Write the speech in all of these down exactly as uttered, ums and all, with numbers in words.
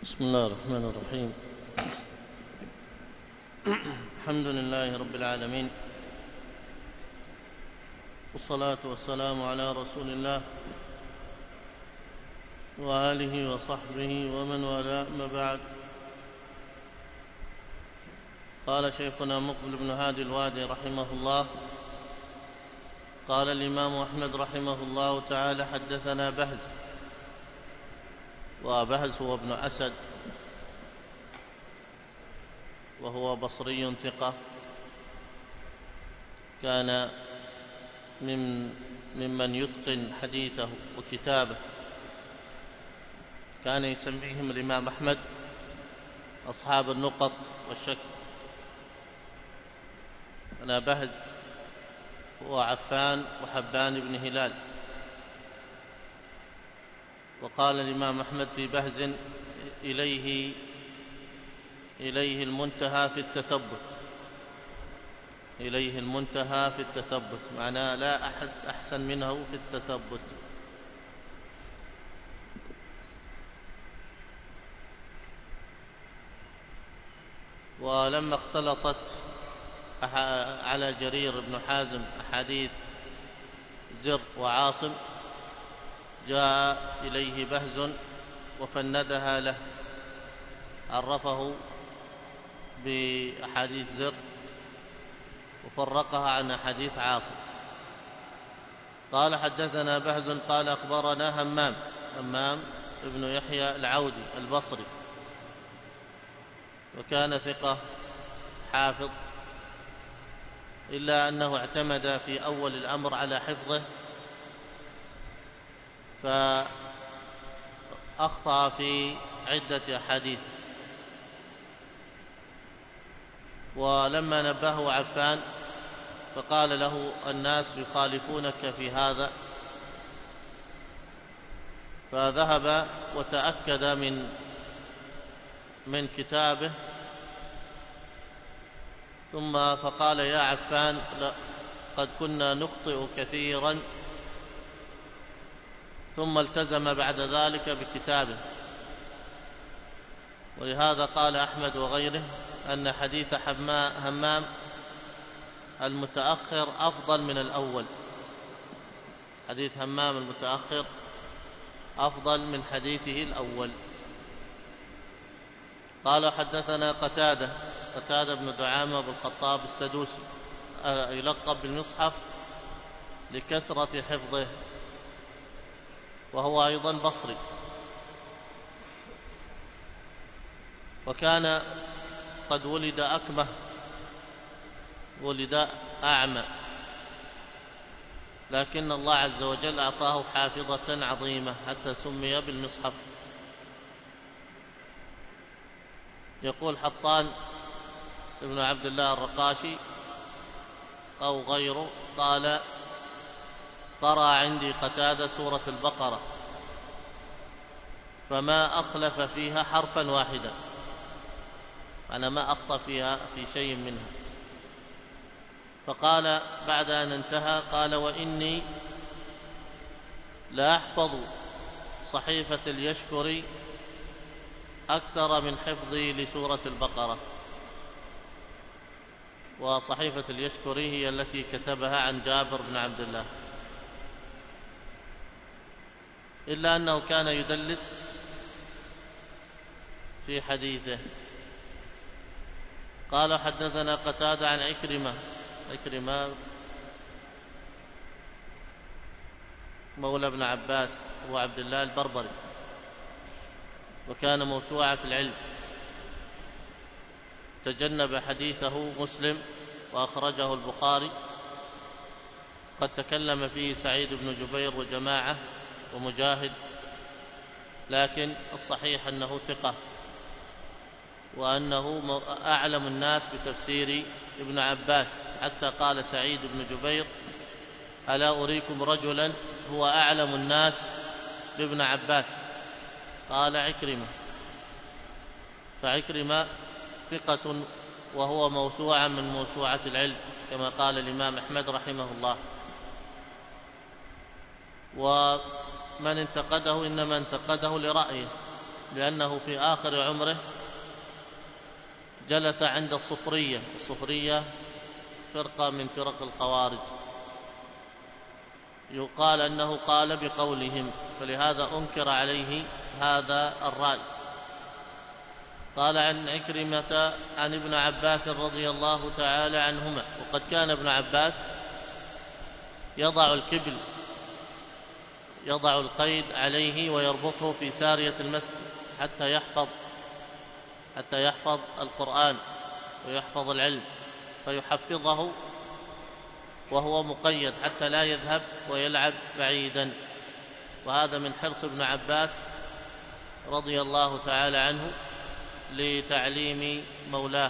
بسم الله الرحمن الرحيم. الحمد لله رب العالمين، والصلاة والسلام على رسول الله وآله وصحبه ومن والاه، أما بعد. قال شيخنا مقبل بن هادي الوادي رحمه الله: قال الإمام أحمد رحمه الله تعالى: حدثنا بهز. وبهز هو ابن أسد، وهو بصري ثقة، كان من ممن يتقن حديثه وكتابه، كان يسميهم الإمام أحمد أصحاب النقط والشك. أنا بهز هو عفان وحبان بن هلال. وقال الإمام أحمد في بهز: إليه إليه المنتهى في التثبت. إليه المنتهى في التثبت معناه لا أحد أحسن منه في التثبت. ولما اختلطت على جرير بن حازم أحاديث زر وعاصم، جاء إليه بهز وفندها له، عرفه بأحاديث زر وفرقها عن أحاديث عاصم. قال: حدثنا بهز قال أخبرنا همام همام ابن يحيى العودي البصري، وكان ثقة حافظ، إلا أنه اعتمد في أول الأمر على حفظه فأخطأ في عدة أحاديث. ولما نبهه عفان فقال له: الناس يخالفونك في هذا، فذهب وتأكد من من كتابه، ثم فقال: يا عفان، قد كنا نخطئ كثيرا. ثم التزم بعد ذلك بكتابه. ولهذا قال أحمد وغيره أن حديث همام المتأخر أفضل من الأول. حديث همام المتأخر أفضل من حديثه الأول. قال: حدثنا قتادة قتادة بن دعامة بن الخطاب السدوسي، يلقب بالمصحف لكثرة حفظه، وهو أيضا بصري، وكان قد ولد أكمه، ولد أعمى، لكن الله عز وجل أعطاه حافظة عظيمة حتى سمي بالمصحف. يقول حطان ابن عبد الله الرقاشي أو غيره، قال: قرأ عندي قتادة سورة البقرة فما أخلف فيها حرفا واحدا، أنا ما أخطأ فيها في شيء منها. فقال بعد أن انتهى، قال: وإني لا أحفظ صحيفة اليشكري أكثر من حفظي لسورة البقرة. وصحيفة اليشكري هي التي كتبها عن جابر بن عبد الله، إلا أنه كان يدلس في حديثه. قال: حدثنا قتادة عن عكرمة عكرمة مولى ابن عباس وعبد الله البربري، وكان موسوعة في العلم، تجنب حديثه مسلم وأخرجه البخاري. قد تكلم فيه سعيد بن جبير وجماعة ومجاهد، لكن الصحيح أنه ثقة، وأنه أعلم الناس بتفسير ابن عباس، حتى قال سعيد بن جبير: ألا أريكم رجلا هو أعلم الناس بابن عباس؟ قال: عكرمة. فعكرمة ثقة، وهو موسوعة من موسوعة العلم، كما قال الإمام أحمد رحمه الله. ومن انتقده إنما انتقده لرأيه، لأنه في آخر عمره جلس عند الصفرية. الصفرية فرقة من فرق الخوارج، يقال أنه قال بقولهم، فلهذا أنكر عليه هذا الرأي. قال عن عكرمة عن ابن عباس رضي الله تعالى عنهما، وقد كان ابن عباس يضع الكبل، يضع القيد عليه ويربطه في سارية المسجد حتى يحفظ حتى يحفظ القرآن ويحفظ العلم، فيحفظه وهو مقيد حتى لا يذهب ويلعب بعيدا. وهذا من حرص ابن عباس رضي الله تعالى عنه لتعليم مولاه.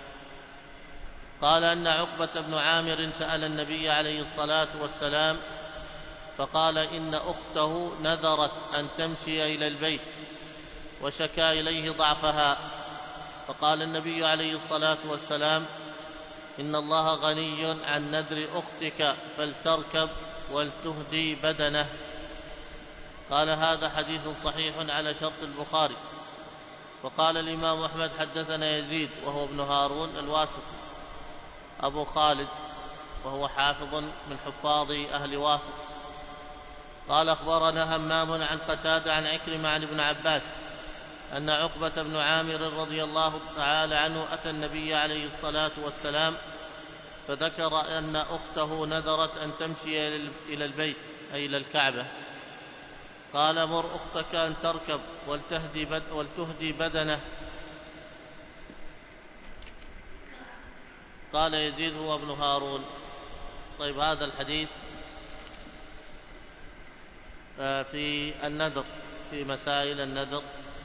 قال أن عقبة بن عامر سأل النبي عليه الصلاة والسلام فقال إن أخته نذرت أن تمشي إلى البيت وشكى إليه ضعفها، فقال النبي عليه الصلاة والسلام إن الله غني عن نذر أختك فلتركب ولتهدي بدنه. قال هذا حديث صحيح على شرط البخاري. وقال الإمام أحمد حدثنا يزيد وهو ابن هارون الواسطي أبو خالد، وهو حافظ من حفاظ أهل واسط. قال أخبرنا همام عن قتادة عن عكرمة عن ابن عباس أن عقبة بن عامر رضي الله تعالى عنه أتى النبي عليه الصلاة والسلام فذكر أن أخته نذرت أن تمشي إلى البيت أي إلى الكعبة. قال مر أختك أن تركب ولتهدي, بد ولتهدي بدنه. قال يزيد هو ابن هارون. طيب، هذا الحديث في النذر، في مسائل النذر.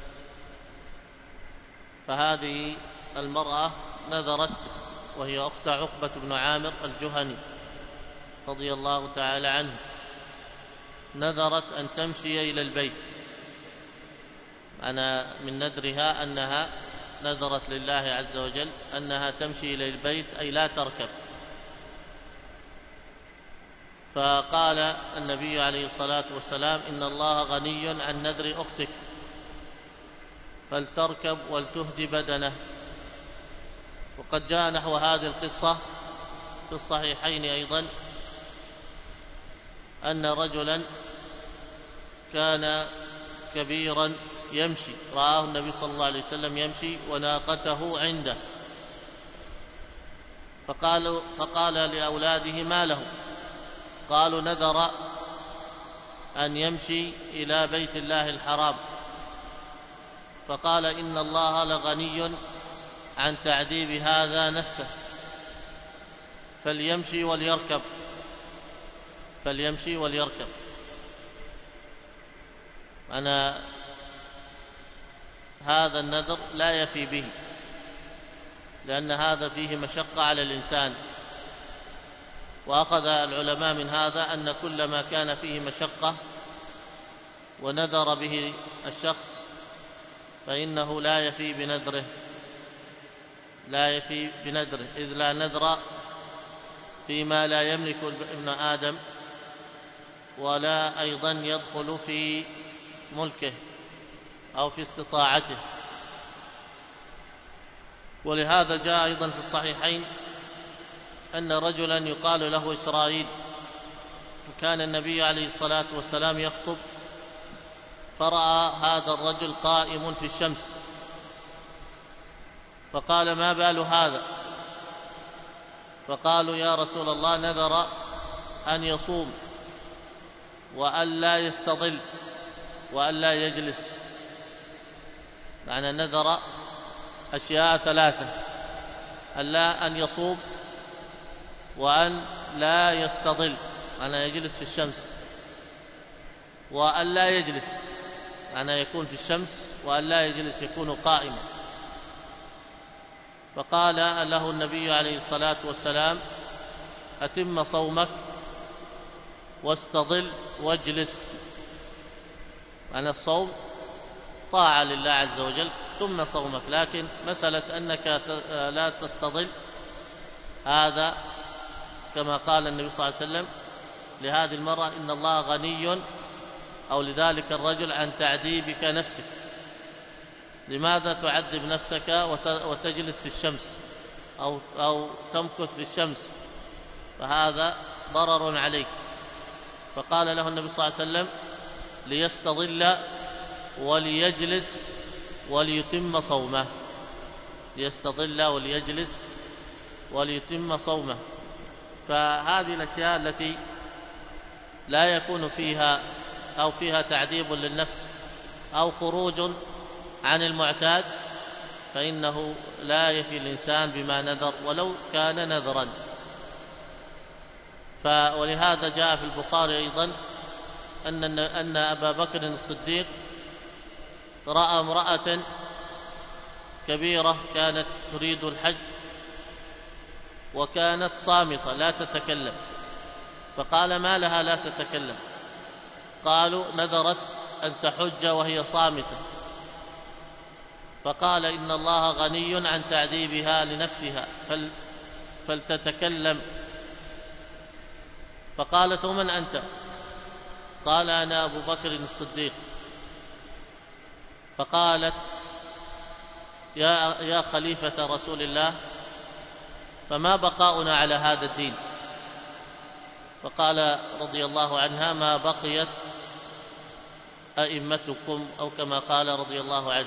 فهذه المرأة نذرت، وهي أخت عقبة بن عامر الجهني رضي الله تعالى عنه، نذرت أن تمشي إلى البيت. أنا من نذرها أنها نذرت لله عز وجل أنها تمشي إلى البيت أي لا تركب. فقال النبي عليه الصلاة والسلام إن الله غني عن نذر أختك فلتركب ولتهدي بدنه. وقد جاء نحو هذه القصة في الصحيحين أيضا أن رجلا كان كبيرا يمشي، رآه النبي صلى الله عليه وسلم يمشي وناقته عنده، فقال, فقال لأولاده ما له؟ قالوا نذر أن يمشي إلى بيت الله الحرام. فقال إن الله لغني عن تعذيب هذا نفسه فليمشي وليركب فليمشي وليركب أنا هذا النذر لا يفي به، لأن هذا فيه مشقة على الإنسان. وأخذ العلماء من هذا أن كل ما كان فيه مشقة ونذر به الشخص فإنه لا يفي بنذره لا يفي بنذره إذ لا نذر فيما لا يملك ابن آدم، ولا أيضا يدخل في ملكه أو في استطاعته. ولهذا جاء أيضا في الصحيحين أن رجلا يقال له إسرائيل، فكان النبي عليه الصلاة والسلام يخطب فرأى هذا الرجل قائم في الشمس، فقال ما بال هذا؟ فقالوا يا رسول الله نذر أن يصوم وأن لا يستظل وأن لا يجلس. معنى نذر أشياء ثلاثة: ألا أن يصوم، وأن لا يستظل أنا يجلس في الشمس، وأن لا يجلس أنا يكون في الشمس، وأن لا يجلس يكون قائما. فقال له النبي عليه الصلاة والسلام أتم صومك واستظل واجلس. أنا الصوم طاعة لله عز وجل ثم صومك، لكن مسألة أنك لا تستظل هذا كما قال النبي صلى الله عليه وسلم لهذه المرأة إن الله غني أو لذلك الرجل عن تعذيبك نفسك، لماذا تعذب نفسك وتجلس في الشمس أو, أو تمكث في الشمس؟ فهذا ضرر عليك. فقال له النبي صلى الله عليه وسلم: ليستظل وليجلس وليتم صومه. ليستظل وليجلس وليتم صومه. فهذه الأشياء التي لا يكون فيها أو فيها تعذيب للنفس أو خروج عن المعتاد فإنه لا يفي الإنسان بما نذر ولو كان نذرا. ولهذا جاء في البخاري أيضا أن أن أبا بكر الصديق رأى امرأة كبيرة كانت تريد الحج وكانت صامتة لا تتكلم، فقال: ما لها لا تتكلم؟ قالوا: نذرت أن تحج وهي صامتة. فقال: إن الله غني عن تعذيبها لنفسها فل فلتتكلم. فقالت: ومن أنت؟ قال: أنا أبو بكر الصديق. فقالت: يا, يا خليفة رسول الله، فما بقاؤنا على هذا الدين؟ فقال رضي الله عنها: ما بقيت أئمتكم، أو كما قال رضي الله عنه.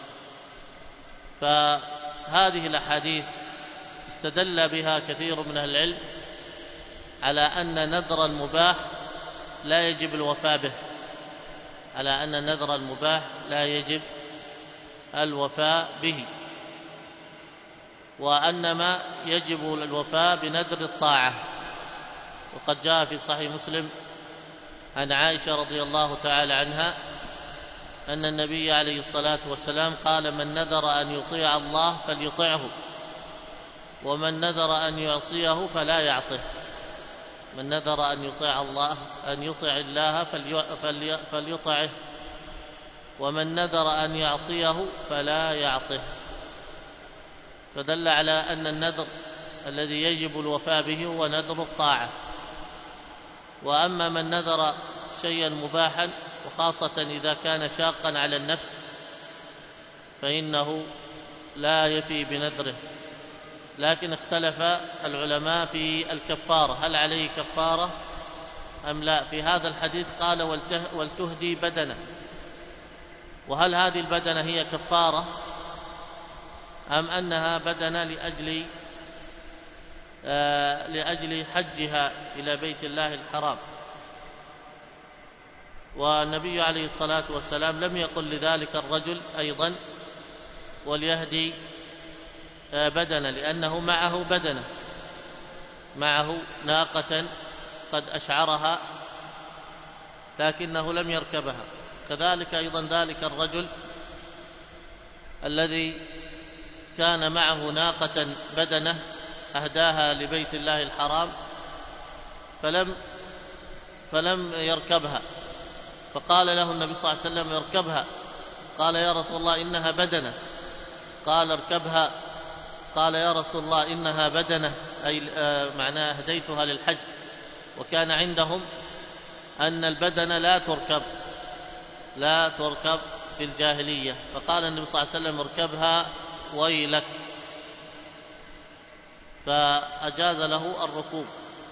فهذه الأحاديث استدل بها كثير من أهل العلم على أن نذر المباح لا يجب الوفاء به، على أن النذر المباح لا يجب الوفاء به، وأنما يجب الوفاء بنذر الطاعة. وقد جاء في صحيح مسلم عن عائشة رضي الله تعالى عنها أن النبي عليه الصلاة والسلام قال: من نذر أن يطيع الله فليطعه، ومن نذر أن يعصيه فلا يعصه. من نذر أن يطيع الله أن يطيع الله فليطعه، ومن نذر أن يعصيه فلا يعصه. فدل على أن النذر الذي يجب الوفاء به هو نذر الطاعة. وأما من نذر شيئا مباحا وخاصة إذا كان شاقا على النفس فإنه لا يفي بنذره. لكن اختلف العلماء في الكفارة، هل عليه كفارة أم لا؟ في هذا الحديث قال: ولتهدي بدنه. وهل هذه البدنة هي كفارة أم أنها بدنة لأجل آه لأجل حجها إلى بيت الله الحرام؟ والنبي عليه الصلاة والسلام لم يقل لذلك الرجل أيضا وليهدي آه بدنة، لأنه معه بدنة، معه ناقة قد أشعرها لكنه لم يركبها. كذلك أيضا ذلك الرجل الذي كان معه ناقة بدنة أهداها لبيت الله الحرام فلم فلم يركبها، فقال له النبي صلى الله عليه وسلم: اركبها. قال: يا رسول الله إنها بدنة. قال: اركبها. قال: يا رسول الله إنها بدنة، أي معناه أهديتها للحج. وكان عندهم أن البدنة لا تركب لا تركب في الجاهلية. فقال النبي صلى الله عليه وسلم: اركبها ويلك، فأجاز له الركوب.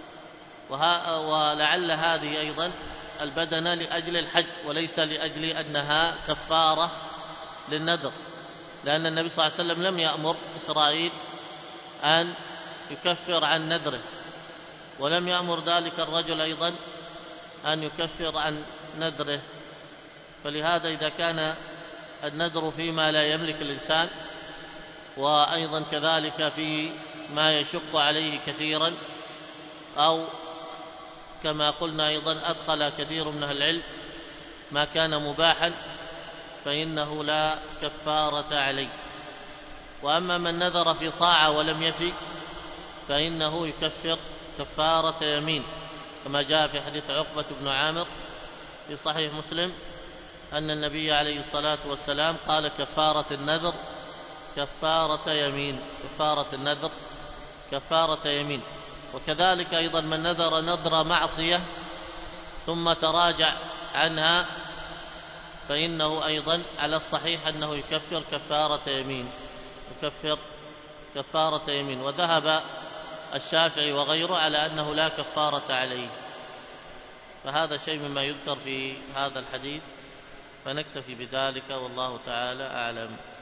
ولعل هذه أيضا البدنة لأجل الحج وليس لأجل أنها كفارة للنذر، لأن النبي صلى الله عليه وسلم لم يأمر إسرائيل أن يكفر عن نذره، ولم يأمر ذلك الرجل أيضا أن يكفر عن نذره. فلهذا إذا كان النذر فيما لا يملك الإنسان، وأيضا كذلك في ما يشق عليه كثيرا، أو كما قلنا أيضا أدخل كثير من أهل العلم ما كان مباحا، فإنه لا كفارة عليه. وأما من نذر في طاعة ولم يفي فإنه يكفر كفارة يمين، كما جاء في حديث عقبة بن عامر في صحيح مسلم أن النبي عليه الصلاة والسلام قال: كفارة النذر كفارة يمين. كفارة النذر كفارة يمين. وكذلك أيضا من نذر, نذر معصية ثم تراجع عنها فإنه أيضا على الصحيح أنه يكفر كفارة يمين، يكفر كفارة يمين. وذهب الشافعي وغيره على أنه لا كفارة عليه. فهذا شيء مما يذكر في هذا الحديث، فنكتفي بذلك والله تعالى أعلم.